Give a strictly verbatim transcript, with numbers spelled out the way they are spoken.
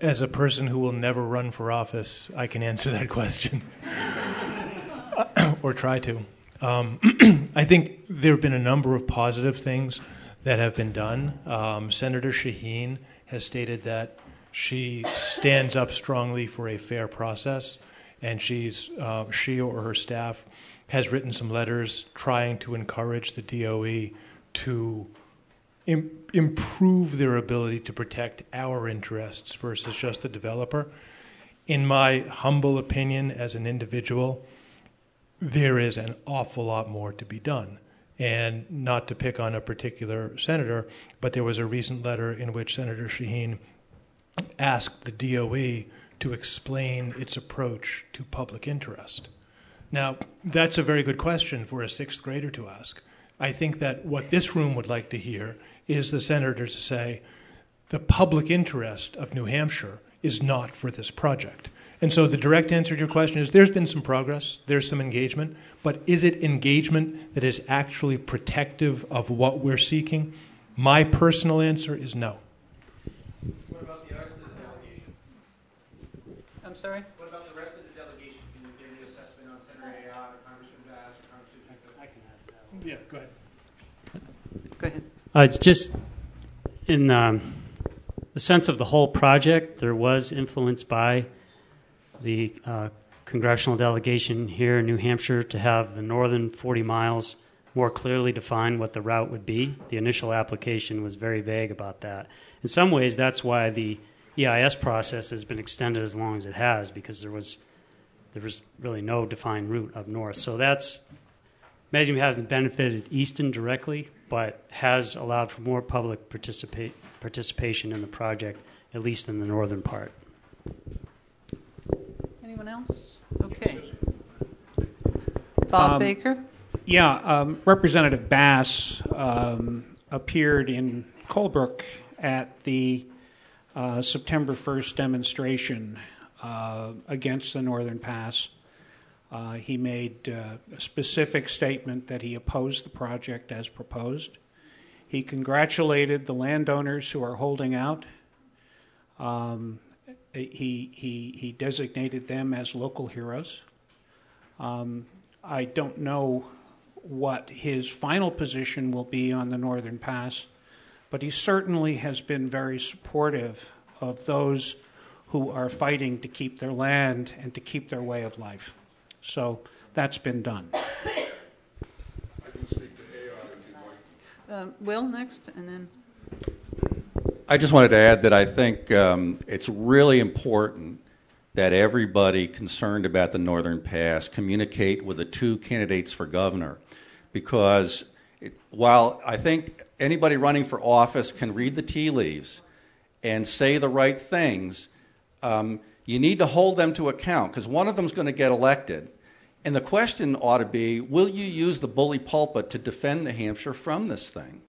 as a person who will never run for office, I can answer that question, or try to. Um, I think there have been a number of positive things that have been done. Um, Senator Shaheen has stated that she stands up strongly for a fair process, and she's uh, she or her staff has written some letters trying to encourage the D O E to im- improve their ability to protect our interests versus just the developer. In my humble opinion as an individual, there is an awful lot more to be done. And not to pick on a particular senator, but there was a recent letter in which Senator Shaheen asked the D O E to explain its approach to public interest. Now, that's a very good question for a sixth grader to ask. I think that what this room would like to hear is the senator to say, the public interest of New Hampshire is not for this project. And so the direct answer to your question is there's been some progress, there's some engagement, but is it engagement that is actually protective of what we're seeking? My personal answer is no. What about the rest of the delegation? I'm sorry? What about the rest of the delegation? Can you give me an assessment on Senator Ayotte or Congressman Bass or Congressman Pickett? I can add that. Yeah, go ahead. Go ahead. Uh, just in um, the sense of the whole project, there was influence by the uh, congressional delegation here in New Hampshire to have the northern forty miles more clearly define what the route would be. The initial application was very vague about that. In some ways, that's why the E I S process has been extended as long as it has, because there was there was really no defined route up north. So that's, Measure hasn't benefited Easton directly, but has allowed for more public participate, participation in the project, at least in the northern part. Anyone else? Okay. Bob Um, Baker? Yeah, um, Representative Bass um, appeared in Colebrook at the uh, September first demonstration uh, against the Northern Pass. Uh, he made uh, a specific statement that he opposed the project as proposed. He congratulated the landowners who are holding out. Um, he, he, he designated them as local heroes. Um, I don't know what his final position will be on the Northern Pass, but he certainly has been very supportive of those who are fighting to keep their land and to keep their way of life. So that's been done. I can speak to Ayotte if you'd like. Um, Will, next, and then... I just wanted to add that I think um, it's really important that everybody concerned about the Northern Pass communicate with the two candidates for governor, because it, while I think anybody running for office can read the tea leaves and say the right things, um, you need to hold them to account, because one of them is going to get elected. And the question ought to be, will you use the bully pulpit to defend New Hampshire from this thing?